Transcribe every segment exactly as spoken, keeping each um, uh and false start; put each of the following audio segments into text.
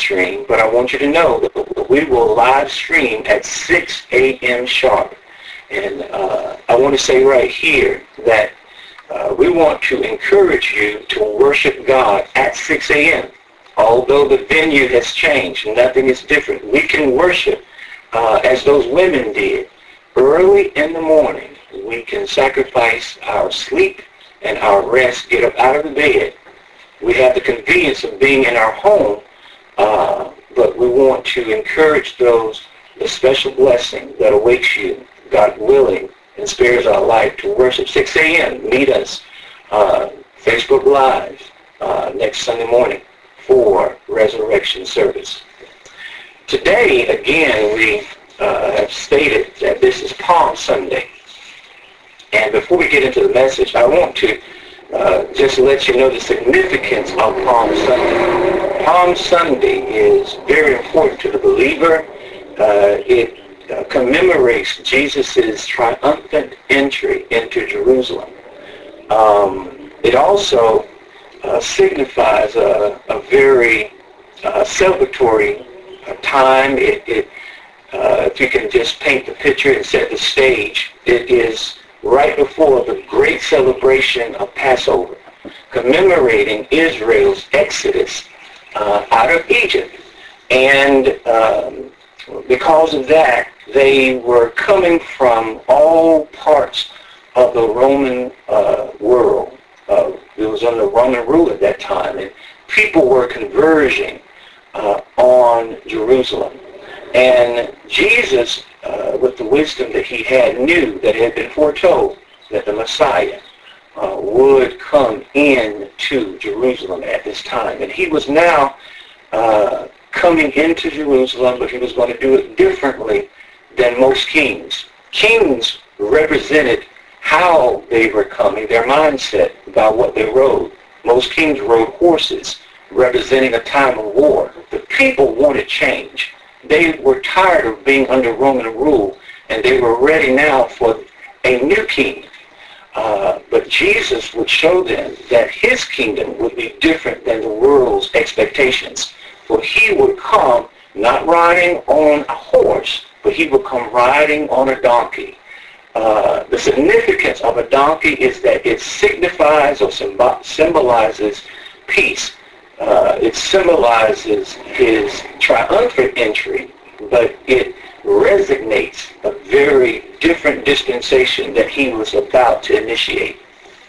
stream, but I want you to know that we will live stream at six a.m. sharp. And uh, I want to say right here that uh, we want to encourage you to worship God at six a.m. Although the venue has changed, nothing is different. We can worship uh, as those women did. Early in the morning, we can sacrifice our sleep and our rest, get up out of the bed. We have the convenience of being in our home, uh, but we want to encourage those, the special blessing that awaits you, God willing, and spares our life to worship. six a.m. Meet us, uh, Facebook Live, uh, next Sunday morning for resurrection service. Today, again, we uh, have stated that this is Palm Sunday. And before we get into the message, I want to uh, just let you know the significance of Palm Sunday. Palm Sunday is very important to the believer. Uh, it uh, commemorates Jesus' triumphant entry into Jerusalem. Um, it also uh, signifies a, a very uh, celebratory uh, time. It, it, uh, if you can just paint the picture and set the stage, it is right before the great celebration of Passover, commemorating Israel's exodus uh, out of Egypt. And um, because of that, they were coming from all parts of the Roman uh, world. Uh, it was under Roman rule at that time, and people were converging uh, on Jerusalem. And Jesus, uh, with the wisdom that he had, knew that it had been foretold that the Messiah uh, would come in to Jerusalem at this time. And he was now uh, coming into Jerusalem, but he was going to do it differently than most kings. Kings represented how they were coming, their mindset about what they rode. Most kings rode horses, representing a time of war. The people wanted change. They were tired of being under Roman rule, and they were ready now for a new king. Uh, but Jesus would show them that his kingdom would be different than the world's expectations. For he would come not riding on a horse, but he would come riding on a donkey. Uh, the significance of a donkey is that it signifies or symbolizes peace. Uh, it symbolizes his triumphant entry, but it resignates a very different dispensation that he was about to initiate.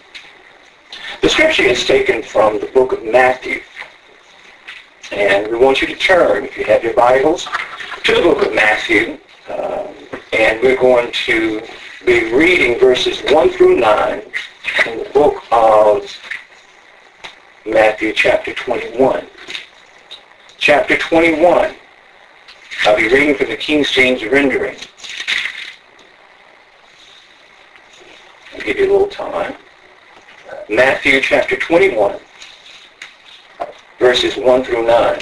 The scripture is taken from the book of Matthew. And we want you to turn, if you have your Bibles, to the book of Matthew. Uh, and we're going to be reading verses one through nine in the book of Matthew chapter twenty-one. Chapter twenty-one. I'll be reading from the King James rendering. I'll give you a little time. Matthew chapter twenty-one, verses one through nine.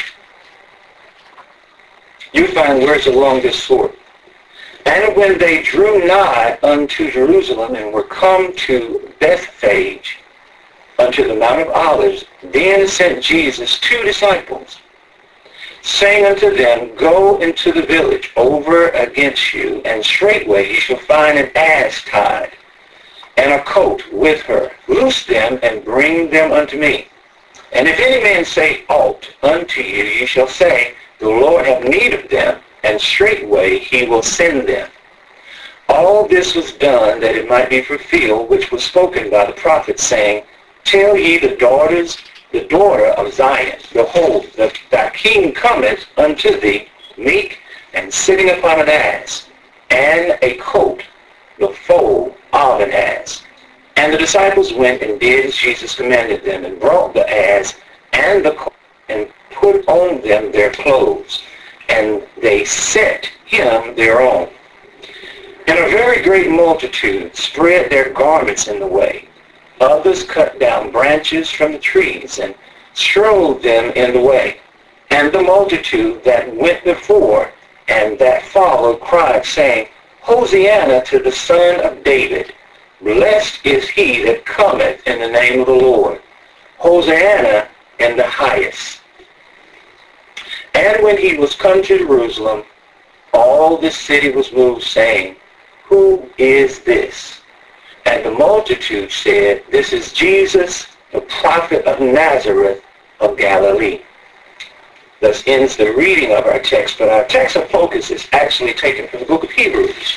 You find words along this sort. And when they drew nigh unto Jerusalem and were come to Bethphage, unto the Mount of Olives, then sent Jesus two disciples, saying unto them, Go into the village over against you, and straightway ye shall find an ass tied, and a colt with her. Loose them, and bring them unto me. And if any man say aught unto you, ye shall say, The Lord have need of them, and straightway he will send them. All this was done that it might be fulfilled, which was spoken by the prophet, saying, Tell ye the daughters, the daughter of Zion, Behold, the, thy king cometh unto thee, meek and sitting upon an ass, and a colt, the foal of an ass. And the disciples went and did as Jesus commanded them, and brought the ass and the colt, and put on them their clothes, and they set him their own. And a very great multitude spread their garments in the way. Others cut down branches from the trees and strewed them in the way. And the multitude that went before and that followed cried, saying, Hosanna to the Son of David. Blessed is he that cometh in the name of the Lord. Hosanna in the highest. And when he was come to Jerusalem, all the city was moved, saying, Who is this? And the multitude said, This is Jesus, the prophet of Nazareth of Galilee. Thus ends the reading of our text, but our text of focus is actually taken from the book of Hebrews.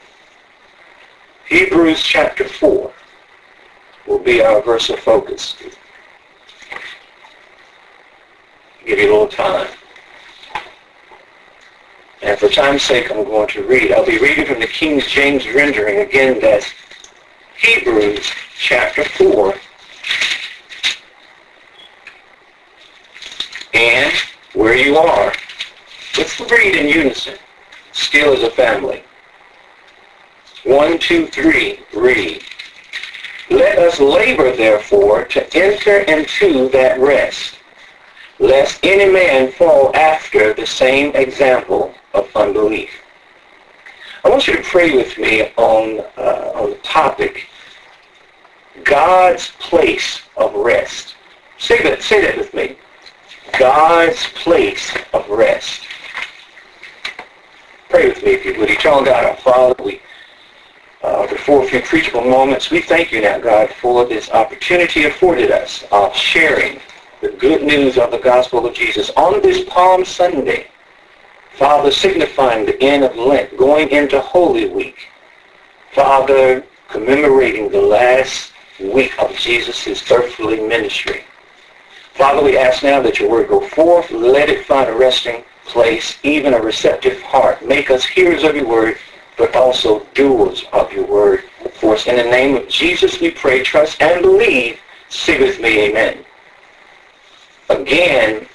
Hebrews chapter four will be our verse of focus. Give you a little time. And for time's sake, I'm going to read. I'll be reading from the King James rendering. Again, that's Hebrews chapter four. And where you are, let's read in unison, still as a family. One, two, three, read. Let us labor, therefore, to enter into that rest, lest any man fall after the same example of unbelief. I want you to pray with me on, uh, on the topic, God's place of rest. Say that, say that with me. God's place of rest. Pray with me if you would. Eternal God, our Father, we, uh, before a few preachable moments, we thank you now, God, for this opportunity afforded us of sharing the good news of the gospel of Jesus on this Palm Sunday. Father, signifying the end of Lent, going into Holy Week. Father, commemorating the last week of Jesus' earthly ministry. Father, we ask now that your word go forth. Let it find a resting place, even a receptive heart. Make us hearers of your word, but also doers of your word. For us, in the name of Jesus, we pray, trust, and believe. Say with me, amen. Again,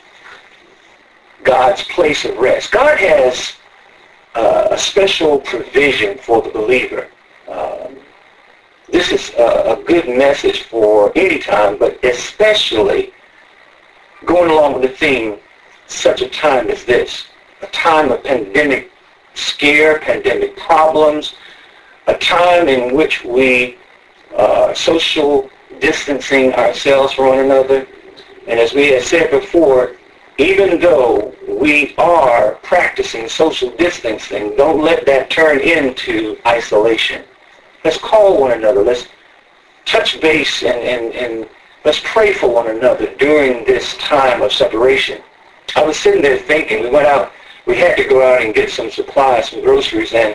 God's place of rest. God has uh, a special provision for the believer. Um, this is a, a good message for any time, but especially going along with the theme, such a time as this, a time of pandemic scare, pandemic problems, a time in which we uh, social distancing ourselves from one another. And as we have said before, even though we are practicing social distancing, don't let that turn into isolation. Let's call one another. Let's touch base and, and, and let's pray for one another during this time of separation. I was sitting there thinking, we went out, we had to go out and get some supplies, some groceries, and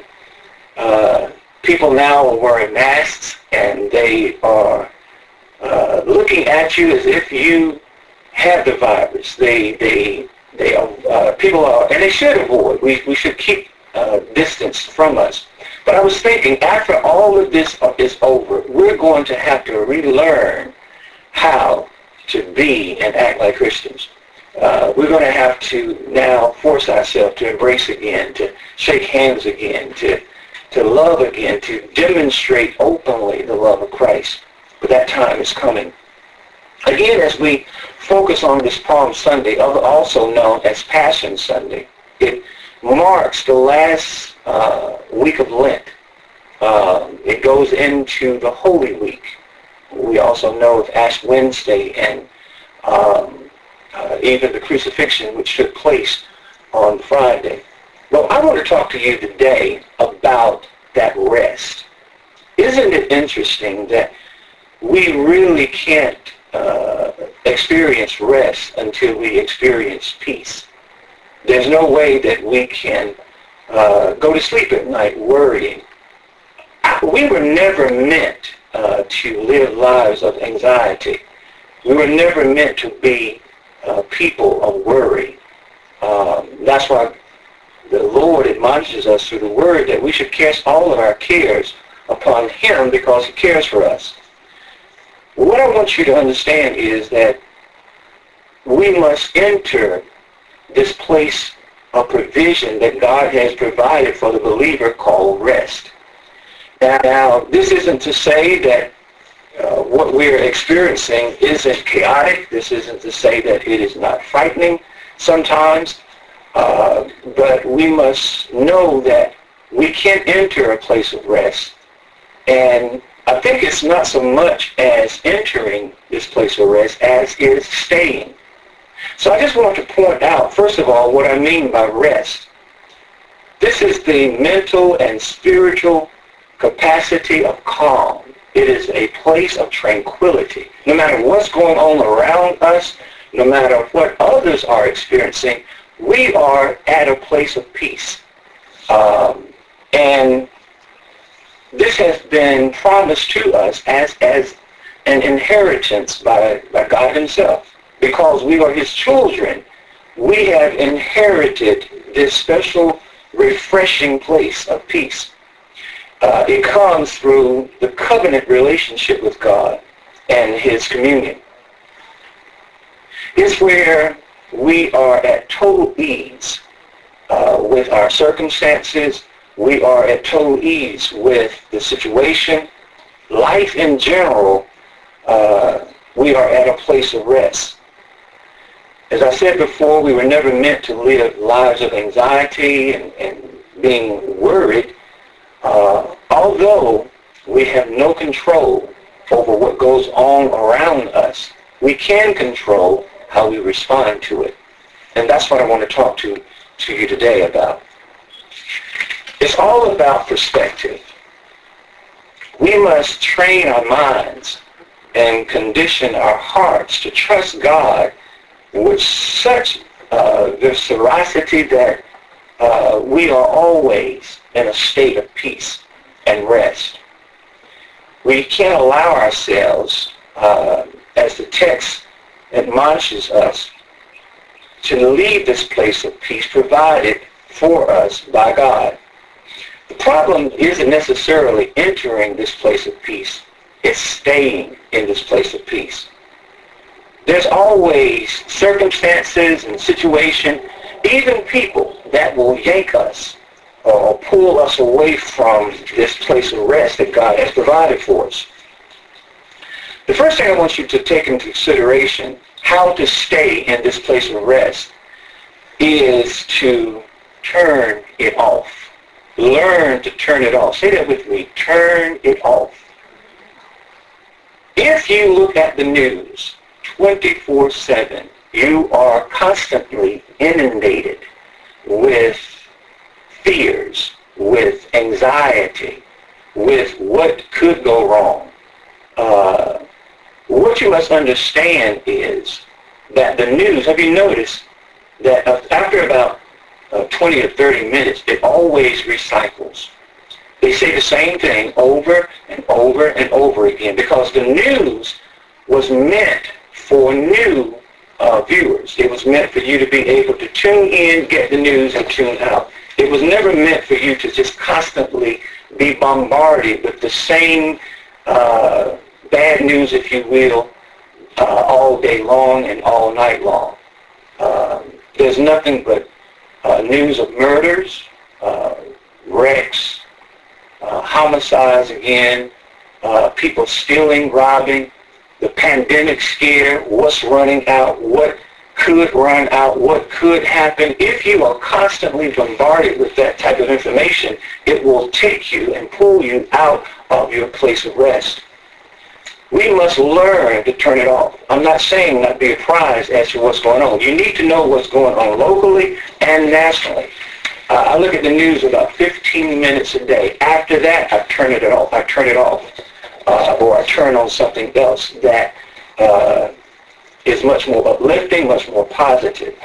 uh, people now are wearing masks, and they are uh, looking at you as if you have the virus. They, they, they are, uh, people are, and they should avoid. We, we should keep uh, distance from us. But I was thinking, after all of this is over, we're going to have to relearn how to be and act like Christians. Uh, we're going to have to now force ourselves to embrace again, to shake hands again, to, to love again, to demonstrate openly the love of Christ. But that time is coming. Again, as we focus on this Palm Sunday, also known as Passion Sunday, it marks the last uh, week of Lent. Um, it goes into the Holy Week. We also know of Ash Wednesday and um, uh, even the crucifixion, which took place on Friday. Well, I want to talk to you today about that rest. Isn't it interesting that we really can't uh, experience rest until we experience peace? There's no way that we can uh, go to sleep at night worrying. We were never meant uh, to live lives of anxiety. We were never meant to be uh, people of worry. Um, that's why the Lord admonishes us through the Word that we should cast all of our cares upon Him because He cares for us. What I want you to understand is that we must enter this place of provision that God has provided for the believer called rest. Now, now this isn't to say that uh, what we're experiencing isn't chaotic. This isn't to say that it is not frightening sometimes. Uh, but we must know that we can't enter a place of rest. And I think it's not so much as entering this place of rest as is staying. So I just want to point out, first of all, what I mean by rest. This is the mental and spiritual capacity of calm. It is a place of tranquility. No matter what's going on around us, no matter what others are experiencing, we are at a place of peace. Um, and this has been promised to us as, as an inheritance by, by God himself. Because we are his children, we have inherited this special, refreshing place of peace. Uh, it comes through the covenant relationship with God and his communion. It's where we are at total ease uh, with our circumstances. We are at total ease with the situation. Life in general, uh, we are at a place of rest. As I said before, we were never meant to live lives of anxiety and, and being worried. Uh, although we have no control over what goes on around us, we can control how we respond to it. And that's what I want to talk to, to you today about. It's all about perspective. We must train our minds and condition our hearts to trust God with such uh, veracity that uh, we are always in a state of peace and rest. We can't allow ourselves, uh, as the text admonishes us, to leave this place of peace provided for us by God. The problem isn't necessarily entering this place of peace. It's staying in this place of peace. There's always circumstances and situations, even people that will yank us or pull us away from this place of rest that God has provided for us. The first thing I want you to take into consideration, how to stay in this place of rest, is to turn it off. Learn to turn it off. Say that with me. Turn it off. If you look at the news twenty-four seven, you are constantly inundated with fears, with anxiety, with what could go wrong. Uh, what you must understand is that the news, have you noticed that after about uh, twenty or thirty minutes, it always recycles. They say the same thing over and over and over again because the news was meant for new uh, viewers. It was meant for you to be able to tune in, get the news, and tune out. It was never meant for you to just constantly be bombarded with the same uh, bad news, if you will, uh, all day long and all night long. Uh, there's nothing but uh, news of murders, uh, wrecks, uh, homicides again, uh, people stealing, robbing, the pandemic scare, what's running out, what could run out, what could happen. If you are constantly bombarded with that type of information, it will take you and pull you out of your place of rest. We must learn to turn it off. I'm not saying not be apprised as to what's going on. You need to know what's going on locally and nationally. Uh, I look at the news about fifteen minutes a day. After that, I turn it off. I turn it off. Uh, or I turn on something else that uh, is much more uplifting, much more positive.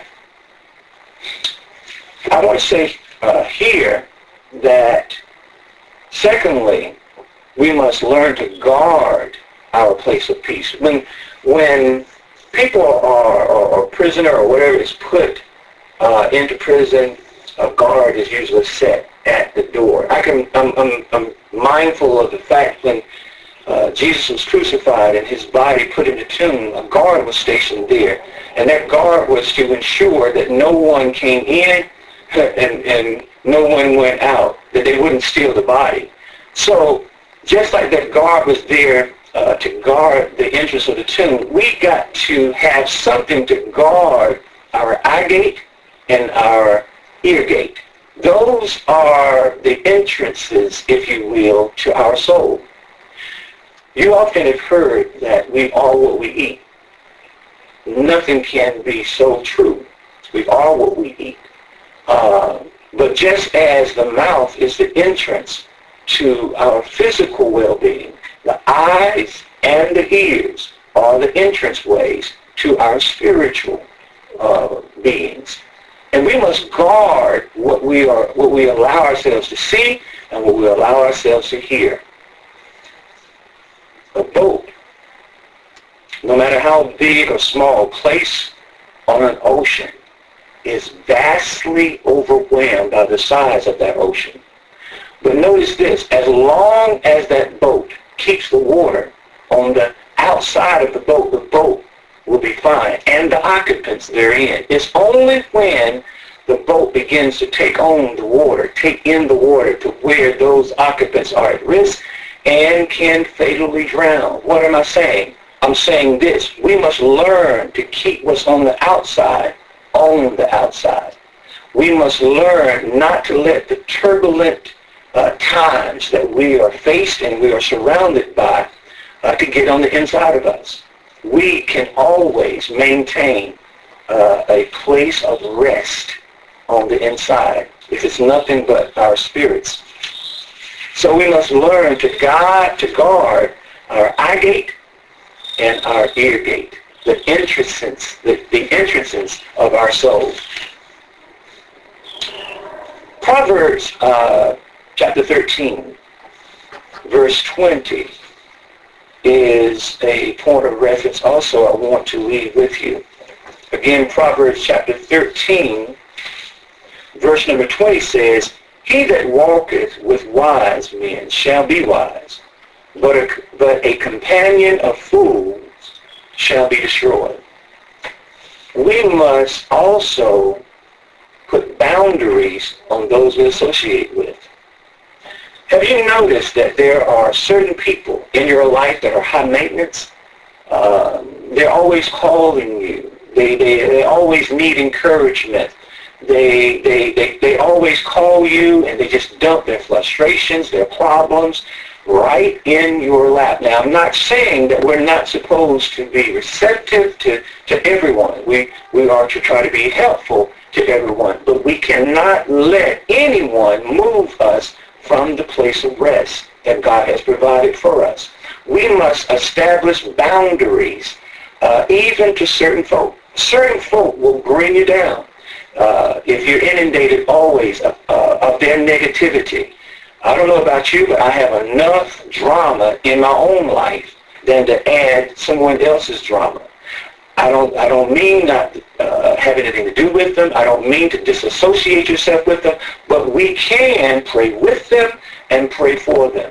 I want to say uh, here that, secondly, we must learn to guard our place of peace. When, when people are, or, or prisoner or whatever is put uh, into prison, a guard is usually set at the door. I can, I'm, I'm, I'm mindful of the fact when Uh, Jesus was crucified and his body put in the tomb, a guard was stationed there. And that guard was to ensure that no one came in and, and no one went out, that they wouldn't steal the body. So just like that guard was there uh, to guard the entrance of the tomb, we got to have something to guard our eye gate and our ear gate. Those are the entrances, if you will, to our soul. You often have heard that we are what we eat. nothing can be so true. We are what we eat. Uh, but just as the mouth is the entrance to our physical well-being, the eyes and the ears are the entrance ways to our spiritual uh, beings. And we must guard what we are, what we allow ourselves to see and what we allow ourselves to hear. A boat, no matter how big or small, placed on an ocean, is vastly overwhelmed by the size of that ocean. But notice this, as long as that boat keeps the water on the outside of the boat, the boat will be fine, and the occupants therein. It's only when the boat begins to take on the water, take in the water to where those occupants are at risk and can fatally drown. What am I saying? I'm saying this, we must learn to keep what's on the outside on the outside. We must learn not to let the turbulent uh, times that we are faced and we are surrounded by uh, to get on the inside of us. We can always maintain uh, a place of rest on the inside if it's nothing but our spirits. So we must learn to guard, to guard our eye gate and our ear gate, the entrances, the, the entrances of our soul. Proverbs uh, chapter thirteen, verse twenty is a point of reference also I want to leave with you. Again, Proverbs chapter thirteen, verse number twenty says, "He that walketh with wise men shall be wise, but a, but a companion of fools shall be destroyed." We must also put boundaries on those we associate with. Have you noticed that there are certain people in your life that are high maintenance? Uh, they're always calling you. They, they, they always need encouragement. They, they, they, they always call you and they just dump their frustrations, their problems right in your lap. Now, I'm not saying that we're not supposed to be receptive to, to everyone. We, we are to try to be helpful to everyone, but we cannot let anyone move us from the place of rest that God has provided for us. We must establish boundaries, uh, even to certain folk. Certain folk will bring you down. Uh, if you're inundated always of, uh, of their negativity. I don't know about you, but I have enough drama in my own life than to add someone else's drama. I don't, I don't mean not uh, have anything to do with them. I don't mean to disassociate yourself with them, but we can pray with them and pray for them.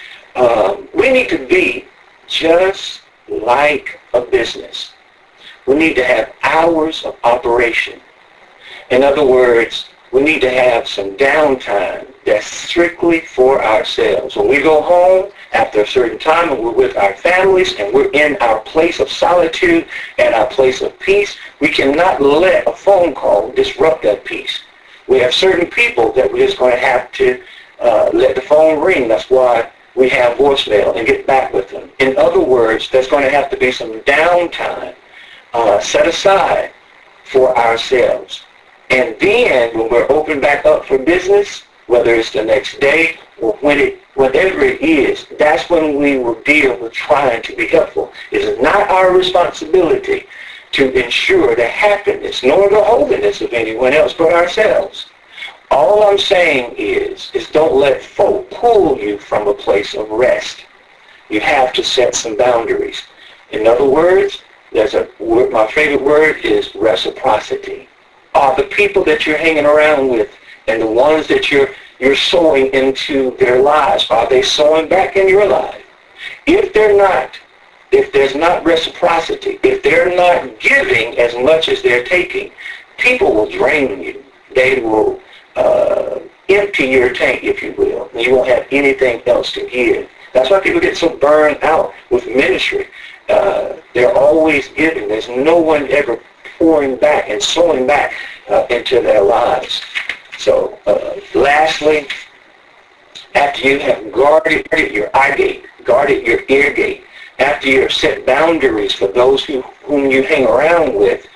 Um, we need to be just like a business. We need to have hours of operation. In other words, we need to have some downtime that's strictly for ourselves. When we go home after a certain time and we're with our families and we're in our place of solitude and our place of peace, we cannot let a phone call disrupt that peace. We have certain people that we're just going to have to uh, let the phone ring. That's why we have voicemail and get back with them. In other words, there's going to have to be some downtime uh, set aside for ourselves. And then when we're open back up for business, whether it's the next day or when it, whatever it is, that's when we will deal with trying to be helpful. It is not our responsibility to ensure the happiness nor the holiness of anyone else but ourselves. All I'm saying is, is don't let folk pull you from a place of rest. You have to set some boundaries. In other words, there's a word, my favorite word is reciprocity. Are the people that you're hanging around with and the ones that you're you're sowing into their lives, are they sowing back in your life? If they're not, if there's not reciprocity, if they're not giving as much as they're taking, people will drain you. They will uh, empty your tank, if you will. And you won't have anything else to give. That's why people get so burned out with ministry. Uh, they're always giving. There's no one ever pouring back and sowing back uh, into their lives. So, uh, lastly, after you have guarded your eye gate, guarded your ear gate, after you have set boundaries for those who, whom you hang around with,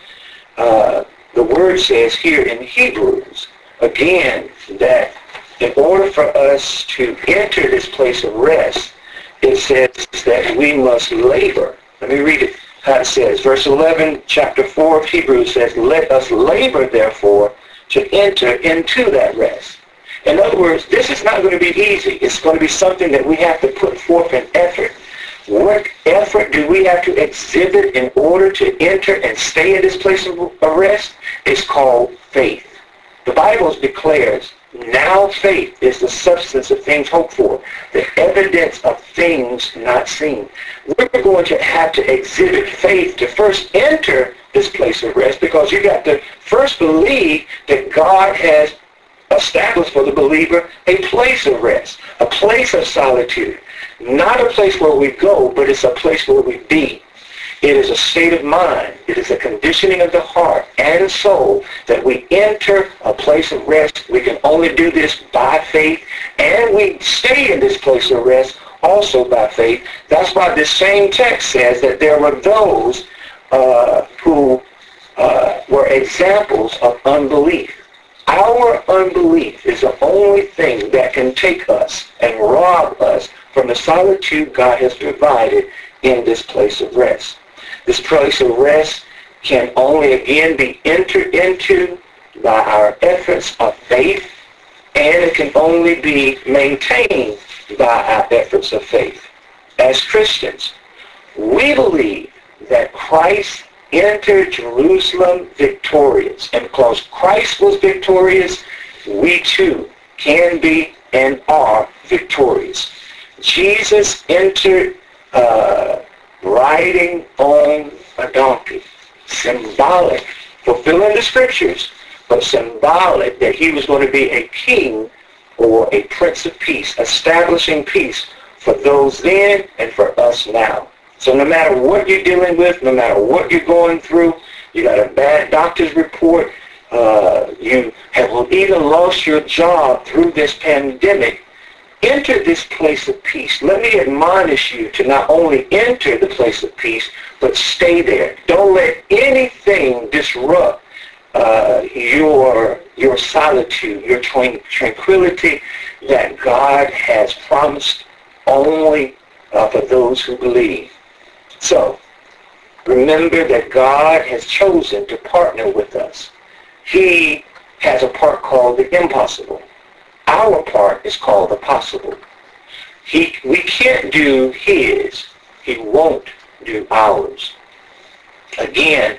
uh, the word says here in Hebrews, again, that in order for us to enter this place of rest, it says that we must labor. Let me read it how it says. Verse eleven, chapter four of Hebrews says, let us labor, therefore, to enter into that rest. In other words, this is not going to be easy. It's going to be something that we have to put forth an effort. What effort do we have to exhibit in order to enter and stay in this place of rest? It's called faith. The Bible declares, now faith is the substance of things hoped for, the evidence of things not seen. We're going to have to exhibit faith to first enter this place of rest, because you got to first believe that God has established for the believer a place of rest, a place of solitude. Not a place where we go, but it's a place where we be. It is a state of mind. It is a conditioning of the heart and soul that we enter a place of rest. We can only do this by faith, and we stay in this place of rest also by faith. That's why this same text says that there were those uh, who uh, were examples of unbelief. Our unbelief is the only thing that can take us and rob us from the solitude God has provided in this place of rest. This place of rest can only again be entered into by our efforts of faith, and it can only be maintained by our efforts of faith. As Christians, we believe that Christ entered Jerusalem victorious, and because Christ was victorious, we too can be and are victorious. Jesus entered uh, riding on a donkey, symbolic, fulfilling the scriptures, but symbolic that he was going to be a king or a prince of peace, establishing peace for those then and for us now. So no matter what you're dealing with, no matter what you're going through, you got a bad doctor's report, uh, you have even lost your job through this pandemic, enter this place of peace. Let me admonish you to not only enter the place of peace, but stay there. Don't let anything disrupt uh, your, your solitude, your tranquility that God has promised only uh, for those who believe. So, remember that God has chosen to partner with us. He has a part called the impossible. Our part is called the possible. He, we can't do his. He won't do ours. Again,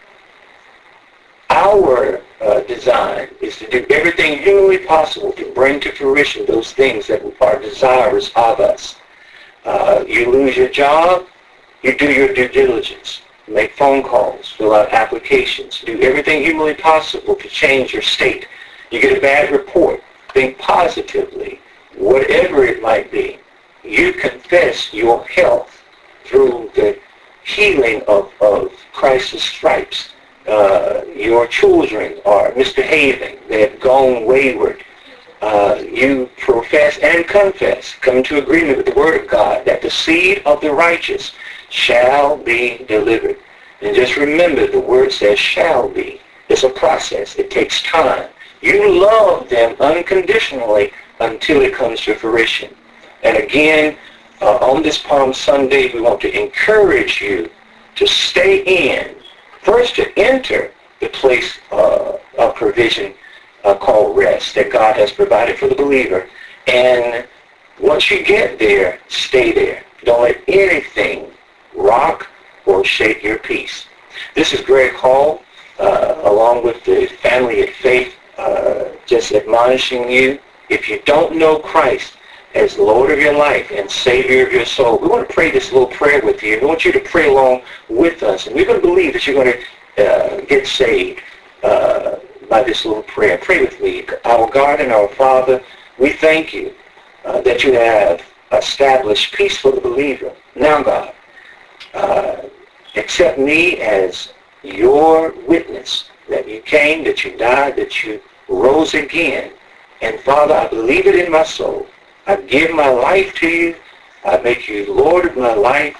our uh, design is to do everything humanly possible to bring to fruition those things that are desirous of us. Uh, you lose your job, you do your due diligence. Make phone calls, fill out applications, do everything humanly possible to change your state. You get a bad report, think positively, whatever it might be. You confess your health through the healing of, of Christ's stripes. Uh, your children are misbehaving. They have gone wayward. Uh, you profess and confess, come into agreement with the Word of God, that the seed of the righteous shall be delivered. And just remember, the word says shall be. It's a process. It takes time. You love them unconditionally until it comes to fruition. And again, uh, on this Palm Sunday, we want to encourage you to stay in, first to enter the place uh, of provision uh, called rest that God has provided for the believer. And once you get there, stay there. Don't let anything rock or shake your peace. This is Greg Hall, uh, along with the family of faith, uh, just admonishing you. If you don't know Christ as Lord of your life and Savior of your soul, we want to pray this little prayer with you. We want you to pray along with us. And we're going to believe that you're going to uh, get saved uh, by this little prayer. Pray with me. Our God and our Father, we thank you uh, that you have established peace for the believer. Now, God, Uh, accept me as your witness that you came, that you died, that you rose again. And Father, I believe it in my soul. I give my life to you. I make you Lord of my life.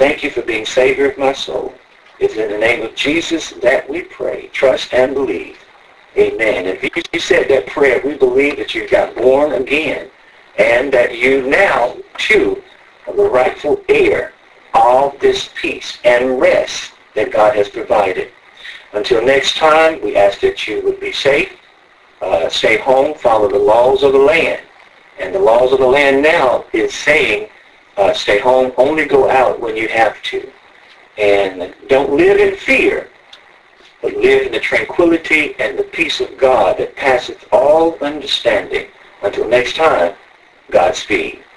Thank you for being Savior of my soul. It's in the name of Jesus that we pray, trust, and believe. Amen. If you, you said that prayer, we believe that you got born again and that you now, too, are the rightful heir of this peace and rest that God has provided. Until next time, we ask that you would be safe, uh, stay home, follow the laws of the land. And the laws of the land now is saying, uh, stay home, only go out when you have to. And don't live in fear, but live in the tranquility and the peace of God that passeth all understanding. Until next time, Godspeed.